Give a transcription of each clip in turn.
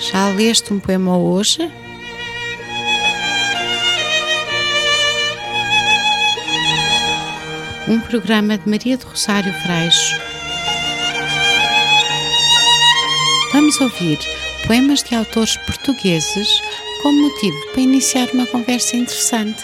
Já leste um poema hoje? Um programa de Maria do Rosário Freixo. Vamos ouvir poemas de autores portugueses como motivo para iniciar uma conversa interessante.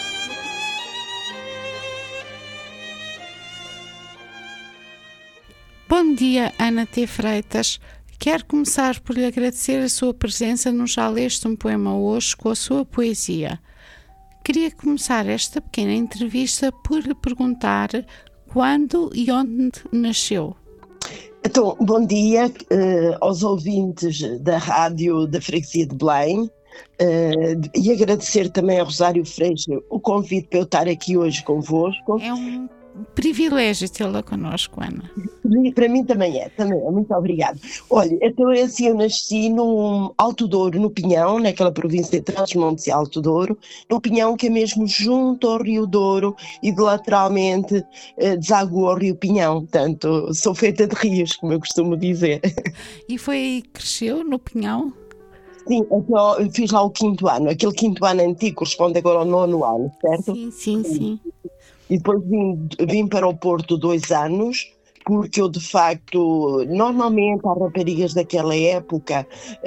Bom dia, Ana T. Freitas. Quero começar por lhe agradecer a sua presença no Já Leste um Poema Hoje com a sua poesia. Queria começar esta pequena entrevista por lhe perguntar quando e onde nasceu. Então, bom dia aos ouvintes da rádio da Freguesia de Belém e agradecer também a Rosário Freixo o convite para eu estar aqui hoje convosco. É um privilégio tê-la connosco, Ana. Para mim também é, muito obrigada. Olha, então assim, eu nasci no Alto Douro, no Pinhão, naquela província de Trás-os-Montes e Alto Douro, no Pinhão que é mesmo junto ao Rio Douro e de lateralmente deságua ao Rio Pinhão, portanto sou feita de rios, como eu costumo dizer. E foi aí que cresceu, no Pinhão? Sim, então eu fiz lá o 5º ano, aquele 5º ano antigo corresponde agora ao 9º ano, certo? Sim. E depois vim para o Porto 2 anos, porque eu de facto, normalmente há raparigas daquela época,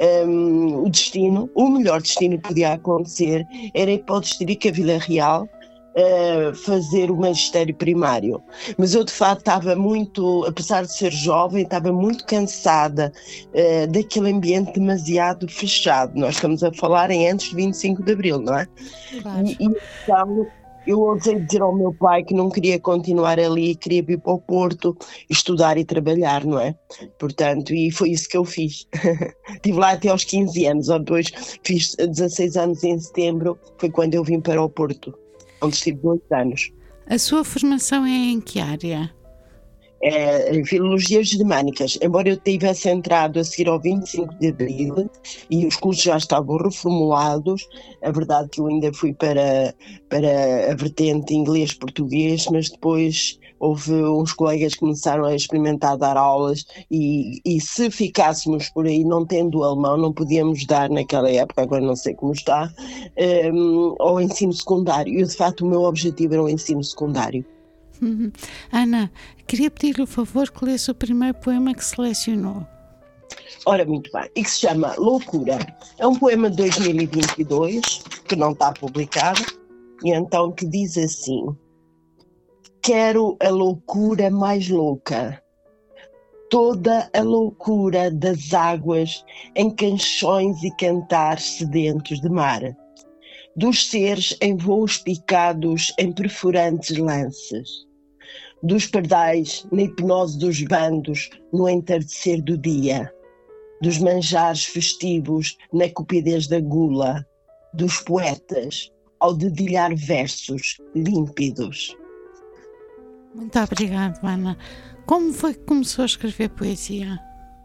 o melhor destino que podia acontecer era ir para o Distrito, a Vila Real, fazer o magistério primário. Mas eu de facto estava muito, apesar de ser jovem, estava muito cansada daquele ambiente demasiado fechado. Nós estamos a falar em antes de 25 de Abril, não é? Claro. E então, eu ousei dizer ao meu pai que não queria continuar ali, queria vir para o Porto, estudar e trabalhar, não é? Portanto, e foi isso que eu fiz. Estive lá até aos 15 anos, ou depois fiz 16 anos em setembro, foi quando eu vim para o Porto, onde estive 2 anos. A sua formação é em que área? Em Filologias Germânicas, embora eu tivesse entrado a seguir ao 25 de Abril e os cursos já estavam reformulados, a verdade que eu ainda fui para a vertente inglês-português, mas depois houve uns colegas que começaram a experimentar dar aulas e se ficássemos por aí não tendo alemão, não podíamos dar naquela época, agora não sei como está, ao ensino secundário. E de facto o meu objetivo era o ensino secundário. Ana, queria pedir-lhe o favor que lesse o primeiro poema que selecionou. Ora, muito bem, e que se chama Loucura. É um poema de 2022, que não está publicado, e então que diz assim: quero a loucura mais louca, toda a loucura das águas em canções e cantares sedentos de mar, dos seres em voos picados em perfurantes lanças, dos pardais na hipnose dos bandos no entardecer do dia, dos manjares festivos na cupidez da gula, dos poetas ao dedilhar versos límpidos. Muito obrigada, Ana. Como foi que começou a escrever poesia?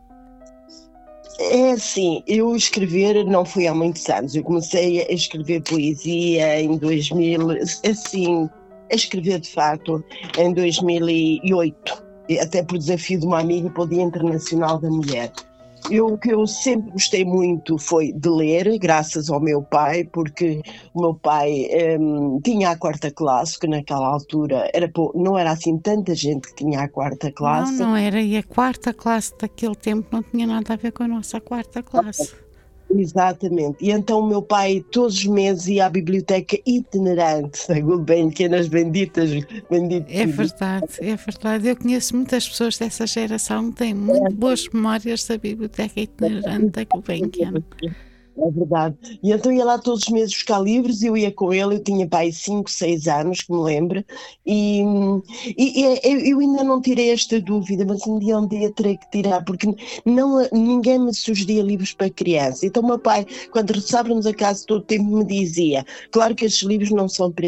É assim, eu escrever não fui há muitos anos. Eu comecei a escrever poesia em 2000, assim, a escrever de facto em 2008, até por desafio de uma amiga para o Dia Internacional da Mulher. O que eu sempre gostei muito foi de ler, graças ao meu pai, porque o meu pai tinha a 4ª classe, que naquela altura não era assim tanta gente que tinha a 4ª classe. Não era, e a 4ª classe daquele tempo não tinha nada a ver com a nossa 4ª classe. Exatamente, e então o meu pai todos os meses ia à biblioteca itinerante, bem que nas benditas. É verdade, eu conheço muitas pessoas dessa geração que têm muito boas memórias da biblioteca itinerante da Gulbenkian. É verdade, e então ia lá todos os meses buscar livros, eu ia com ele, eu tinha pai 5, 6 anos, que me lembro, e eu ainda não tirei esta dúvida, mas um dia terei que tirar, porque ninguém me sugeria livros para criança. Então o meu pai, quando regressávamos a casa todo o tempo, me dizia: claro que estes livros não são para ti,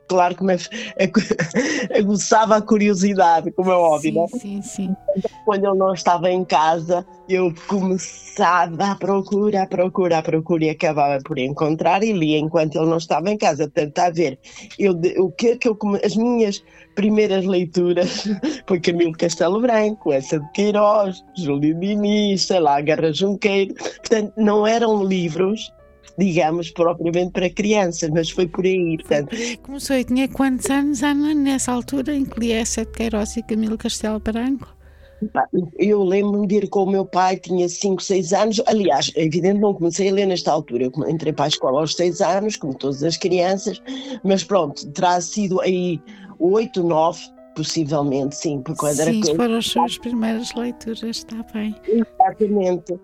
claro que me aguçava a curiosidade, como é óbvio, sim, não é? sim. Quando ele não estava em casa, eu começava à procura e acabava por encontrar e lia enquanto ele não estava em casa. Portanto, está a ver, as minhas primeiras leituras foi Camilo Castelo Branco, essa de Queiroz, Júlio Diniz, sei lá, Guerra Junqueiro. Portanto, não eram livros, digamos, propriamente para crianças, mas foi por aí. Portanto, Foi por aí que começou. Eu tinha quantos anos, Ana, nessa altura em que lia essa de Queiroz e Camilo Castelo Branco? Eu lembro-me de ir com o meu pai, tinha 5, 6 anos. Aliás, é evidente, não comecei a ler nesta altura. Eu entrei para a escola aos 6 anos, como todas as crianças, mas pronto, terá sido aí 8, 9, possivelmente, sim. Porque quando Sim, era... foram as suas primeiras leituras, está bem. Exatamente.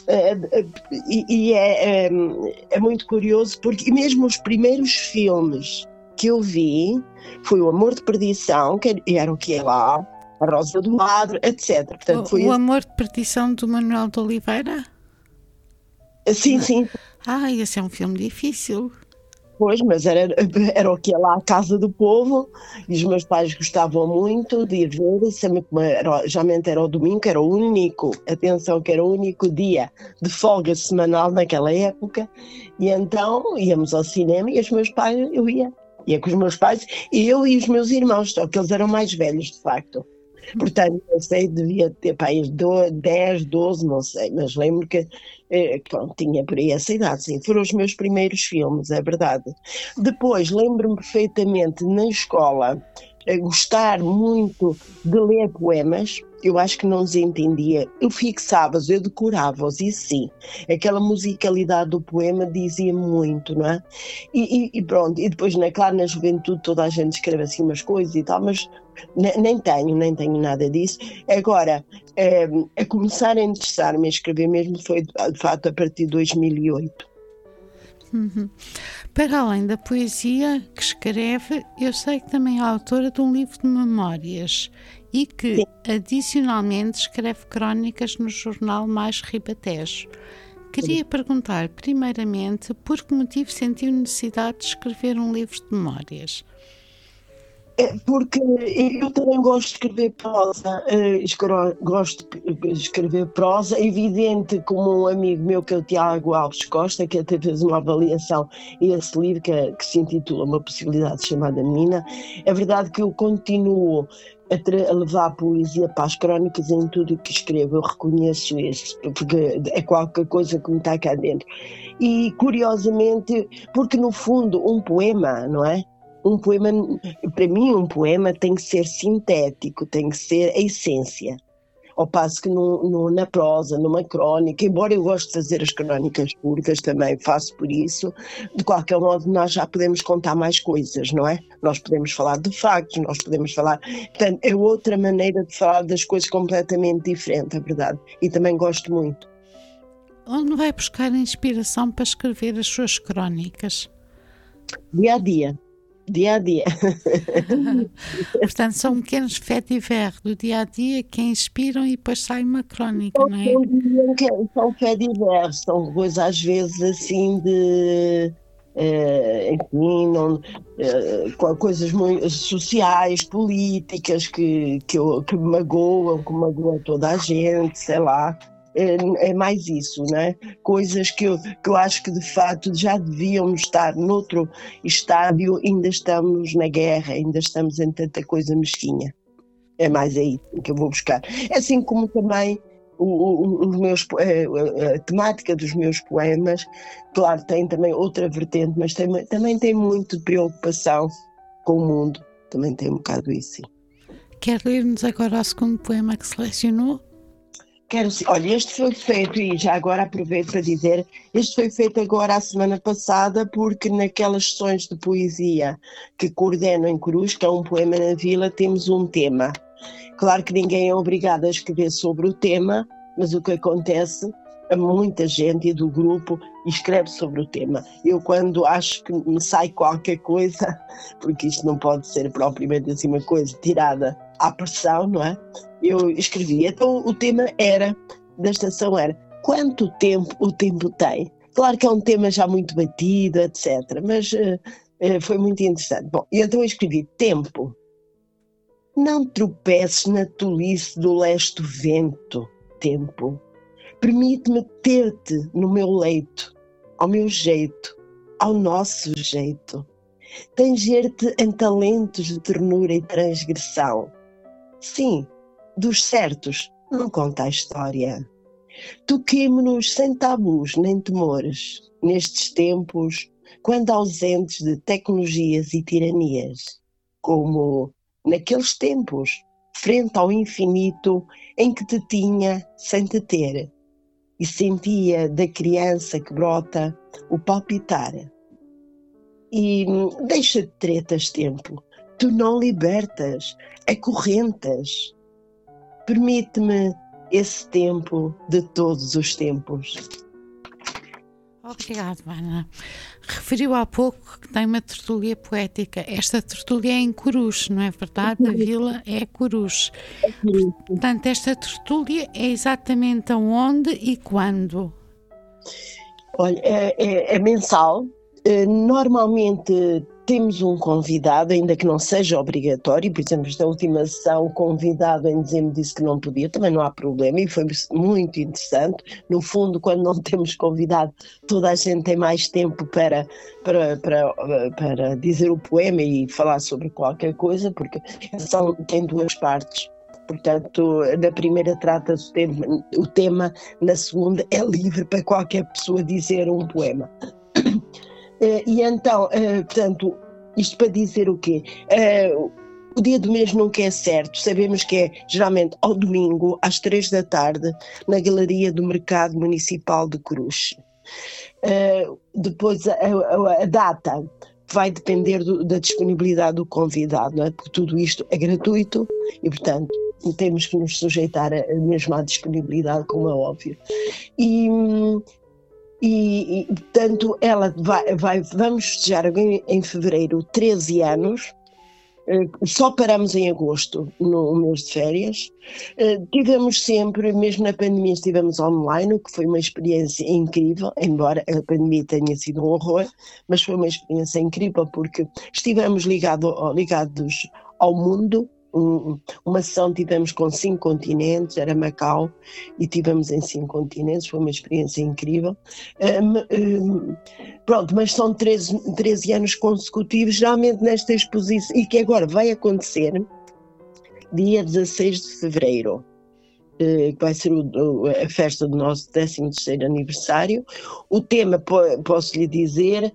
É muito curioso, porque mesmo os primeiros filmes que eu vi foi O Amor de Perdição, que era o que é lá, A Rosa do Adro, etc. Portanto, O Amor de Perdição do Manuel de Oliveira? Sim, sim. Esse é um filme difícil. Pois, mas era o que é lá, a Casa do Povo, e os meus pais gostavam muito de ir ver, geralmente era o domingo, que era o único, atenção, que era o único dia de folga semanal naquela época, e então íamos ao cinema e os meus pais, ia com os meus pais, e eu e os meus irmãos, só que eles eram mais velhos, de facto. Portanto, eu sei, devia ter pais 10, 12, não sei, mas lembro que pronto, tinha por aí essa idade, sim. Foram os meus primeiros filmes, é verdade. Depois, lembro-me perfeitamente, na escola, gostar muito de ler poemas. Eu acho que não os entendia. Eu fixava-os, eu decorava-os, e sim, aquela musicalidade do poema dizia muito, não é? E pronto, e depois, claro, na juventude toda a gente escreve assim umas coisas e tal, mas nem tenho nada disso. Agora, a começar a interessar-me a escrever mesmo foi, de facto, a partir de 2008. Uhum. Para além da poesia que escreve, eu sei que também é autora de um livro de memórias e que, sim, adicionalmente, escreve crónicas no jornal Mais Ribatejo. Queria perguntar, primeiramente, por que motivo sentiu necessidade de escrever um livro de memórias? Porque eu também gosto de escrever prosa, gosto de escrever prosa, evidente, como um amigo meu que é o Tiago Alves Costa, que até fez uma avaliação a esse livro que se intitula Uma Possibilidade Chamada Menina. É verdade que eu continuo a levar a poesia para as crónicas em tudo o que escrevo, eu reconheço isso, porque é qualquer coisa que me está cá dentro. E curiosamente, porque no fundo um poema, não é? Um poema, para mim, um poema tem que ser sintético, tem que ser a essência. Ao passo que na prosa, numa crónica, embora eu goste de fazer as crónicas curtas, também faço por isso, de qualquer modo nós já podemos contar mais coisas, não é? Nós podemos falar de factos, nós podemos falar... Portanto, é outra maneira de falar das coisas completamente diferente, é verdade. E também gosto muito. Onde vai buscar inspiração para escrever as suas crónicas? Dia a dia. Portanto, são pequenos faits divers do dia a dia que inspiram e depois sai uma crónica, não é? São faits divers, são coisas às vezes assim de... enfim, coisas muito sociais, políticas que me magoam toda a gente, sei lá. É mais isso, né? Coisas que eu acho que de facto já devíamos estar noutro estádio, ainda estamos na guerra, ainda estamos em tanta coisa mesquinha. É mais aí que eu vou buscar. Assim como também a temática dos meus poemas, claro, tem também outra vertente, mas também tem muito preocupação com o mundo. Também tem um bocado isso, sim. Quer ler-nos agora o segundo poema que selecionou? Quero sim. Olha, este foi feito, e já agora aproveito para dizer, este foi feito agora a semana passada, porque naquelas sessões de poesia que coordeno em Cruz, que é um poema na vila, temos um tema. Claro que ninguém é obrigado a escrever sobre o tema, mas o que acontece, muita gente do grupo escreve sobre o tema. Eu, quando acho que me sai qualquer coisa, porque isto não pode ser propriamente assim uma coisa tirada à pressão, não é? Eu escrevi. Então o tema da estação era quanto tempo o tempo tem? Claro que é um tema já muito batido, etc. Mas Foi muito interessante. Bom, e então eu escrevi: tempo, não tropeces na tolice do leste vento. Tempo, permite-me ter-te no meu leito, ao meu jeito, ao nosso jeito, tanger-te em talentos de ternura e transgressão. Sim, dos certos não conta a história. Toquemo-nos sem tabus nem temores, nestes tempos, quando ausentes de tecnologias e tiranias, como naqueles tempos, frente ao infinito em que te tinha sem te ter, e sentia da criança que brota o palpitar. E deixa de tretas, tempo, tu não libertas, acorrentas. Permite-me esse tempo de todos os tempos. Obrigada, Ana. Referiu há pouco que tem uma tertúlia poética. Esta tertúlia é em Corus, não é verdade? A vila é Corus. Portanto, esta tertúlia é exatamente aonde e quando? Olha, é mensal. Normalmente temos um convidado, ainda que não seja obrigatório. Por exemplo, esta última sessão, o convidado em dezembro disse que não podia, também não há problema, e foi muito interessante. No fundo, quando não temos convidado, toda a gente tem mais tempo para dizer o poema e falar sobre qualquer coisa, porque a sessão tem duas partes. Portanto, na primeira trata-se o tema, na segunda é livre para qualquer pessoa dizer um poema. E então, portanto, isto para dizer o quê? O dia do mês nunca é certo. Sabemos que é geralmente ao domingo, às 3 da tarde, na Galeria do Mercado Municipal de Corus. Depois, a data vai depender da disponibilidade do convidado, não é? Porque tudo isto é gratuito e, portanto, temos que nos sujeitar mesmo à disponibilidade, como é óbvio. E portanto, ela vamos festejar em fevereiro 13 anos, só paramos em agosto, no mês de férias. Tivemos sempre, mesmo na pandemia, estivemos online, o que foi uma experiência incrível, embora a pandemia tenha sido um horror, mas foi uma experiência incrível porque estivemos ligados ao mundo. Uma sessão tivemos com 5 continentes, era Macau, e tivemos em 5 continentes, foi uma experiência incrível. Pronto, mas são 13 anos consecutivos, geralmente nesta exposição, e que agora vai acontecer dia 16 de fevereiro, que vai ser a festa do nosso 13º aniversário. O tema, posso lhe dizer,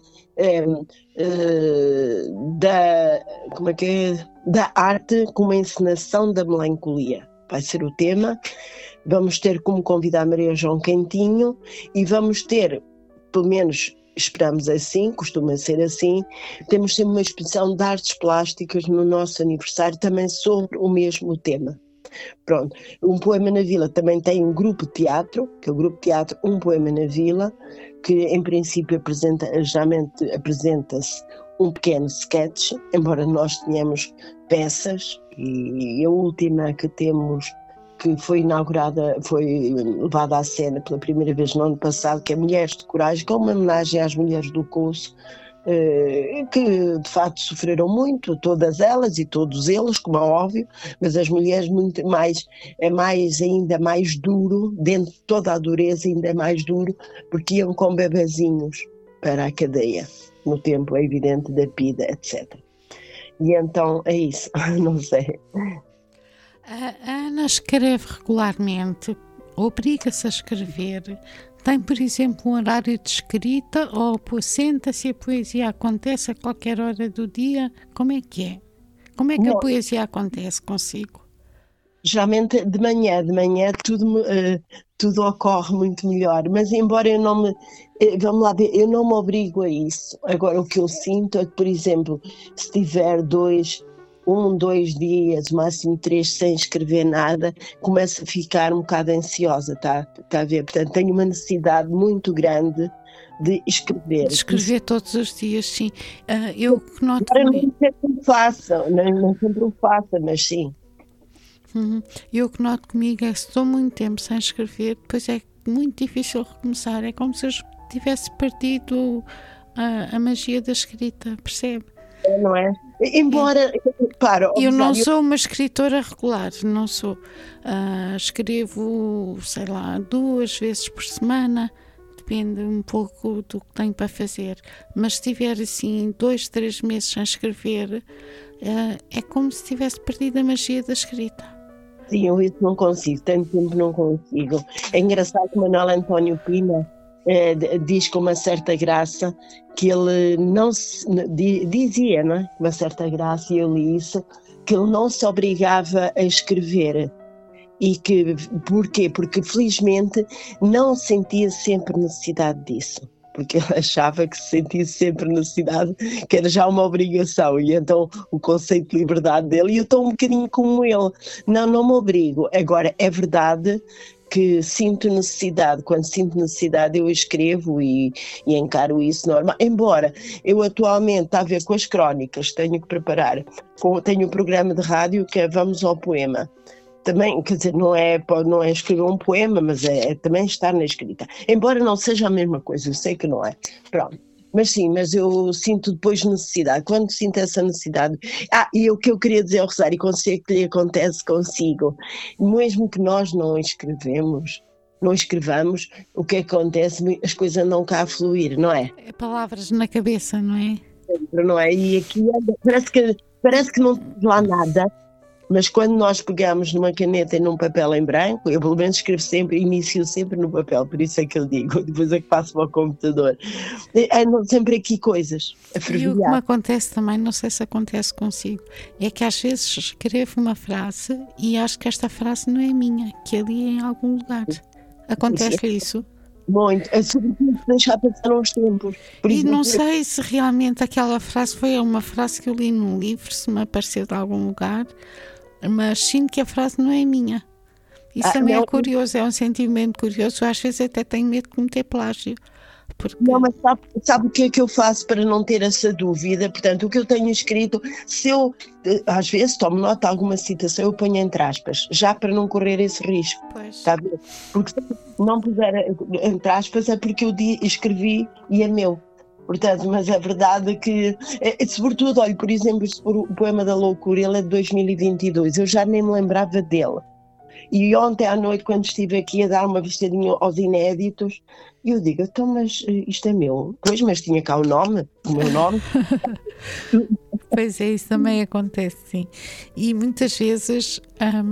da arte como encenação da melancolia. Vai ser o tema. Vamos ter como convidar Maria João Quentinho e vamos ter, pelo menos esperamos assim, costuma ser assim, temos sempre uma exposição de artes plásticas no nosso aniversário também sobre o mesmo tema. Pronto, Um Poema na Vila também tem um grupo de teatro, que é o grupo de teatro Um Poema na Vila, que em princípio geralmente apresenta-se um pequeno sketch, embora nós tenhamos peças, e a última que temos, que foi inaugurada, foi levada à cena pela primeira vez no ano passado, que é Mulheres de Coragem, que é uma homenagem às mulheres do Coço, que de facto sofreram muito, todas elas e todos eles, como é óbvio, mas as mulheres muito mais, ainda mais duro, dentro de toda a dureza ainda é mais duro, porque iam com bebezinhos para a cadeia, no tempo, é evidente, da PIDA, etc. E então é isso, não sei. A Ana escreve regularmente, obriga-se a escrever. Tem, por exemplo, um horário de escrita ou senta-se e a poesia acontece a qualquer hora do dia? Como é que é? Como é que a poesia acontece consigo? Geralmente de manhã tudo ocorre muito melhor, mas embora eu não me, vamos lá ver, eu não me obrigo a isso. Agora o que eu sinto é que, por exemplo, se tiver 2 dias, máximo 3, sem escrever nada, começo a ficar um bocado ansiosa, tá a ver? Portanto, tenho uma necessidade muito grande de escrever. De escrever todos os dias, sim. Eu que noto... Não sempre o faço, mas sim. Eu que noto comigo é que se estou muito tempo sem escrever, depois é muito difícil recomeçar. É como se eu tivesse perdido a magia da escrita, percebe? Não é? Embora, para, eu não sou uma escritora regular, não sou. Escrevo, sei lá, 2 vezes por semana, depende um pouco do que tenho para fazer. Mas se tiver assim 2, 3 meses sem escrever, é como se tivesse perdido a magia da escrita. Sim, eu isso não consigo, tanto tempo não consigo. É engraçado que Manuel António Pina diz com uma certa graça que ele não se, dizia, não é? Com uma certa graça, e eu li isso, que ele não se obrigava a escrever. E que, porquê? Porque felizmente não sentia sempre necessidade disso. Porque ele achava que se sentisse sempre necessidade, que era já uma obrigação, e então o conceito de liberdade dele, e eu estou um bocadinho como ele, não me obrigo. Agora, é verdade que sinto necessidade, quando sinto necessidade eu escrevo e encaro isso normal, embora eu atualmente, está a ver com as crónicas, tenho que preparar, tenho um programa de rádio que é Vamos ao Poema. Também, quer dizer, não é escrever um poema, mas é também estar na escrita. Embora não seja a mesma coisa, eu sei que não é. Pronto. Mas sim, mas eu sinto depois necessidade. Quando sinto essa necessidade... e o que eu queria dizer ao Rosário, e consigo que lhe acontece consigo, mesmo que nós não escrevamos, o que acontece, as coisas não cá a fluir, não é? É palavras na cabeça, não é? Não é? E aqui parece que não tem lá nada. Mas quando nós pegamos numa caneta e num papel em branco, eu pelo menos inicio sempre no papel, por isso é que eu digo, depois é que passo para o computador. Andam sempre aqui coisas a fervilhar. E o que me acontece também, não sei se acontece consigo, é que às vezes escrevo uma frase e acho que esta frase não é minha, que ali é em algum lugar. Acontece-lhe isso? Muito, sobretudo deixar passar uns tempos. E não sei se realmente aquela frase foi uma frase que eu li num livro, se me apareceu de algum lugar, mas sinto que a frase não é minha. Isso também é curioso, é um sentimento curioso. Às vezes até tenho medo de cometer plágio. Porque... Não, mas sabe o que é que eu faço para não ter essa dúvida? Portanto, o que eu tenho escrito, se eu às vezes tomo nota de alguma citação, eu ponho entre aspas, já para não correr esse risco. Pois. Está a ver? Porque se não puser entre aspas é porque eu escrevi e é meu. Portanto, mas a verdade é que, sobretudo, olha, por exemplo, o Poema da Loucura, ele é de 2022, eu já nem me lembrava dele. E ontem à noite, quando estive aqui a dar uma vistadinha aos inéditos, eu digo, então, mas isto é meu? Pois, mas tinha cá o meu nome. Pois é, isso também acontece, sim. E muitas vezes...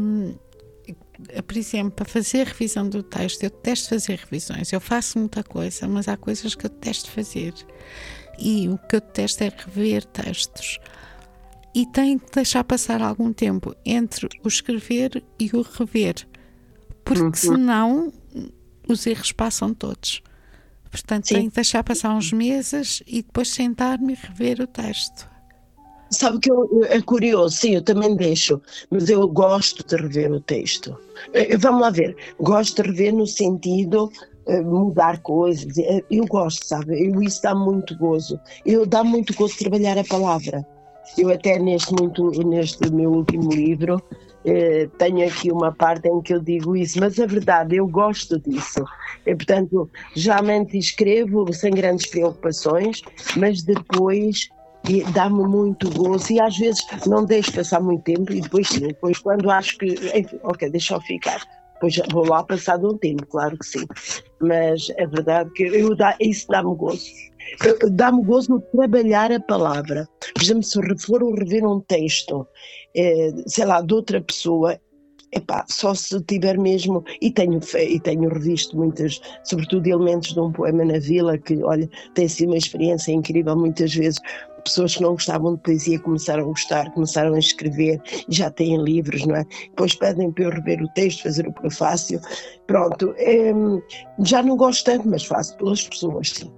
por exemplo, para fazer revisão do texto, eu detesto fazer revisões, eu faço muita coisa, mas há coisas que eu detesto fazer, e o que eu detesto é rever textos, e tenho que deixar passar algum tempo entre o escrever e o rever, porque senão os erros passam todos. Portanto, sim, tenho que deixar passar uns meses e depois sentar-me e rever o texto. Sabe que é curioso, sim, eu também deixo, mas eu gosto de rever o texto. Vamos lá ver, gosto de rever no sentido mudar coisas, eu gosto, sabe, isso dá muito gozo, dá muito gozo trabalhar a palavra. Eu até neste meu último livro tenho aqui uma parte em que eu digo isso, mas a verdade, eu gosto disso. Portanto, geralmente escrevo sem grandes preocupações, mas depois... E dá-me muito gozo e às vezes não deixo passar muito tempo e depois quando acho que, enfim, ok, deixa eu ficar, depois vou lá passado um tempo, claro que sim, mas é verdade que isso dá-me gozo. Dá-me gozo no trabalhar a palavra. Por exemplo, se for rever um texto, sei lá, de outra pessoa, só se tiver mesmo, e tenho revisto muitas, sobretudo elementos de um poema na Vila, que, olha, tem sido uma experiência incrível. Muitas vezes pessoas que não gostavam de poesia começaram a gostar, começaram a escrever e já têm livros, não é? Depois pedem para eu rever o texto, fazer o prefácio. Pronto, já não gosto tanto, mas faço pelas pessoas, sim.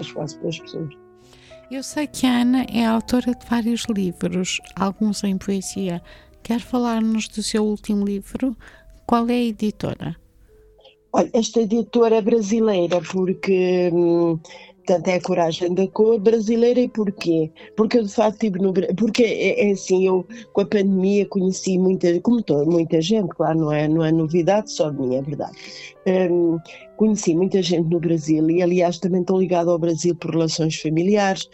Eu sei que a Ana é autora de vários livros, alguns em poesia. Quer falar-nos do seu último livro? Qual é a editora? Olha, esta editora é brasileira, porque portanto, é a coragem da cor brasileira. E porquê? Porque eu de facto estive no Brasil, porque é assim, eu com a pandemia conheci muita gente, claro, não é novidade só de mim, é verdade. Conheci muita gente no Brasil e, aliás, também estou ligada ao Brasil por razões familiares.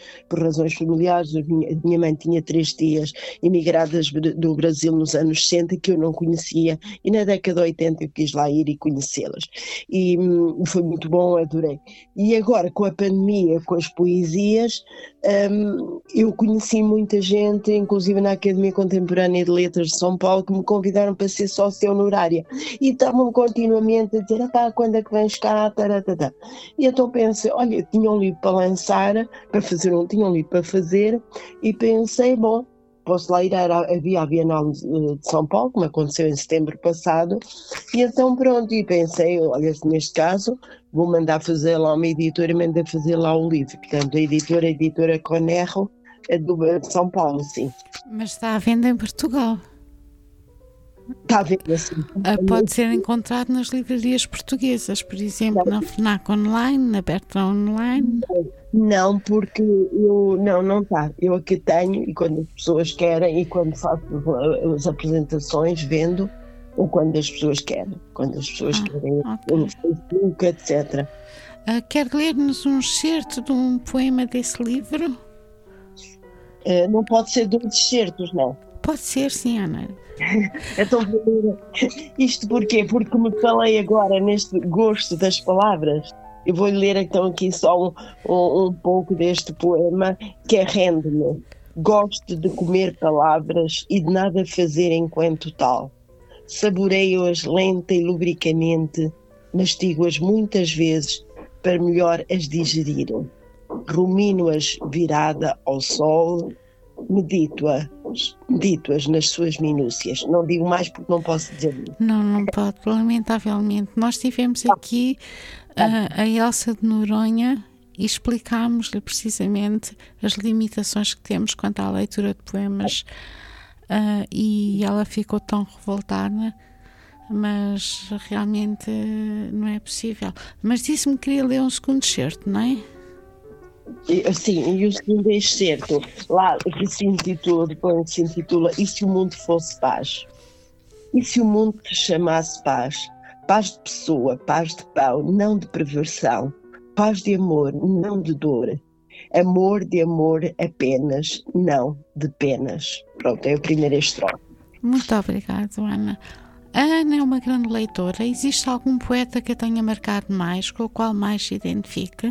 A minha mãe tinha 3 tias imigradas do Brasil nos anos 60 que eu não conhecia, e na década de 80 eu quis lá ir e conhecê-las. E foi muito bom, adorei. E agora, com a pandemia, com as poesias, eu conheci muita gente, inclusive na Academia Contemporânea de Letras de São Paulo, que me convidaram para ser sócia honorária. E estavam continuamente a dizer, quando é que vens cá? Taratata. E então pensei, olha, tinha um livro para lançar, não tinha um livro para fazer, e pensei, bom, posso lá ir, havia a Bienal de São Paulo, como aconteceu em setembro passado, e então pronto, e pensei, olha, neste caso, vou mandar fazer lá uma editora e mandei fazer lá o livro. Portanto, a editora Conerro, é de São Paulo, sim. Mas está à venda em Portugal? Está a venda, sim. Pode ser encontrado nas livrarias portuguesas, por exemplo, na FNAC Online, na Bertrand Online? Não, porque não está. Eu aqui tenho, e quando as pessoas querem, e quando faço as apresentações, vendo, ou quando as pessoas querem. Quando as pessoas querem, okay. No Facebook, etc. Quer ler-nos um excerto de um poema desse livro? Não pode ser de uns excertos, não. Pode ser, sim, Ana. Então, isto porquê? Porque me falei agora neste gosto das palavras. Eu vou ler então aqui só um pouco deste poema, que é Rende-me. Gosto de comer palavras e de nada fazer enquanto tal. Saboreio-as lenta e lubricamente, mastigo-as muitas vezes para melhor as digerir. Rumino-as virada ao sol, medito-as nas suas minúcias. Não digo mais porque não posso dizer isso. Não pode, lamentavelmente. Nós tivemos aqui a Elsa de Noronha e explicámos-lhe precisamente as limitações que temos quanto à leitura de poemas, e ela ficou tão revoltada, mas realmente não é possível. Mas disse-me que queria ler um segundo excerto, não é? Sim, e o segundo excerto lá que se intitula E se o mundo fosse paz? E se o mundo te chamasse paz? Paz de pessoa, paz de pão, não de perversão. Paz de amor, não de dor. Amor de amor apenas, não de penas. Pronto, é a primeira estrofe. Muito obrigada, Ana. A Ana é uma grande leitora. Existe algum poeta que a tenha marcado mais, com o qual mais se identifica?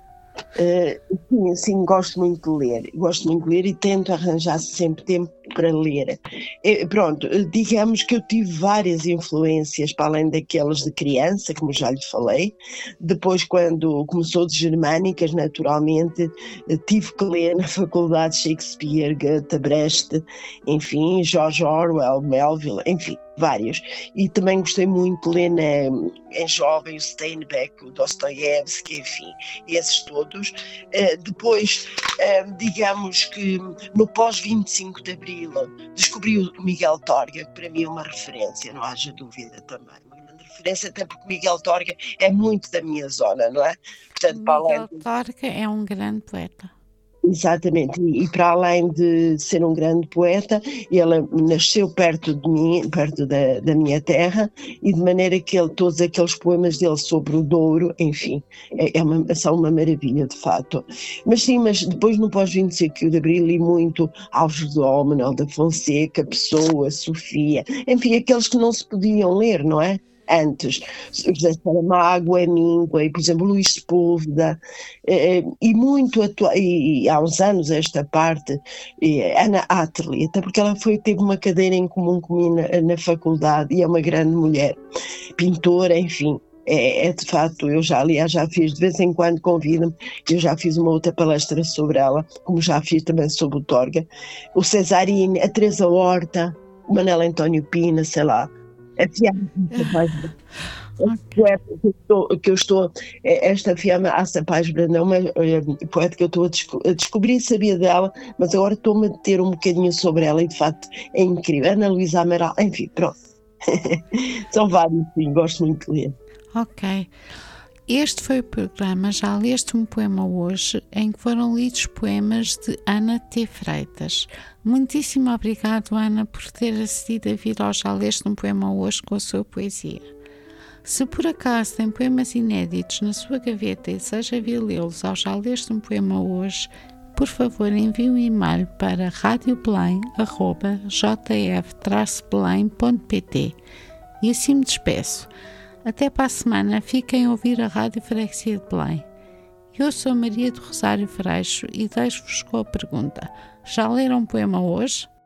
Sim, gosto muito de ler e tento arranjar sempre tempo para ler. Pronto, digamos que eu tive várias influências para além daquelas de criança, como já lhe falei. Depois, quando começou de germânicas, naturalmente tive que ler na faculdade Shakespeare, Goethe, Brecht, enfim, George Orwell, Melville, enfim, vários. E também gostei muito de ler em jovem o Steinbeck, o Dostoiévski, enfim, esses todos. Depois, digamos que no pós-25 de Abril, descobri o Miguel Torga, que para mim é uma referência, não haja dúvida também. Uma grande referência, até porque Miguel Torga é muito da minha zona, não é? Portanto, Miguel Torga é um grande poeta. Exatamente, e para além de ser um grande poeta, ele nasceu perto de mim, perto da minha terra, e de maneira que todos aqueles poemas dele sobre o Douro, enfim, são uma maravilha de fato. Mas sim, depois no pós-25 de Abril li muito Alves do Manuel da Fonseca, Pessoa, Sofia, enfim, aqueles que não se podiam ler, não é? Antes, José Saramago, Hemingway, e por exemplo Luís Sepúlveda, e muito e há uns anos esta parte, Ana Atterley, até porque ela teve uma cadeira em comum comigo na faculdade e é uma grande mulher, pintora, enfim. É de facto, eu já fiz, de vez em quando convido-me, eu já fiz uma outra palestra sobre ela, como já fiz também sobre o Torga, o Cesarini, a Teresa Horta, o Manuel António Pina, sei lá. Esta Fiamma Assa Paz Brandão, uma poeta que eu estou a descobrir, sabia dela, mas agora estou-me a deter um bocadinho sobre ela e de facto é incrível. Ana Luísa Amaral, enfim, pronto. São vários, sim, gosto muito de ler. Ok. Este foi o programa Já Leste um Poema Hoje, em que foram lidos poemas de Ana T. Freitas. Muitíssimo obrigado, Ana, por ter acedido a vir ao Já Leste um Poema Hoje com a sua poesia. Se por acaso tem poemas inéditos na sua gaveta e deseja vir lê-los ao Já Leste um Poema Hoje, por favor envie um e-mail para radiobelém@jf-belém.pt. E assim me despeço. Até para a semana, fiquem a ouvir a Rádio Freguesia de Belém. Eu sou Maria do Rosário Freixo e deixo-vos com a pergunta: já leram um poema hoje?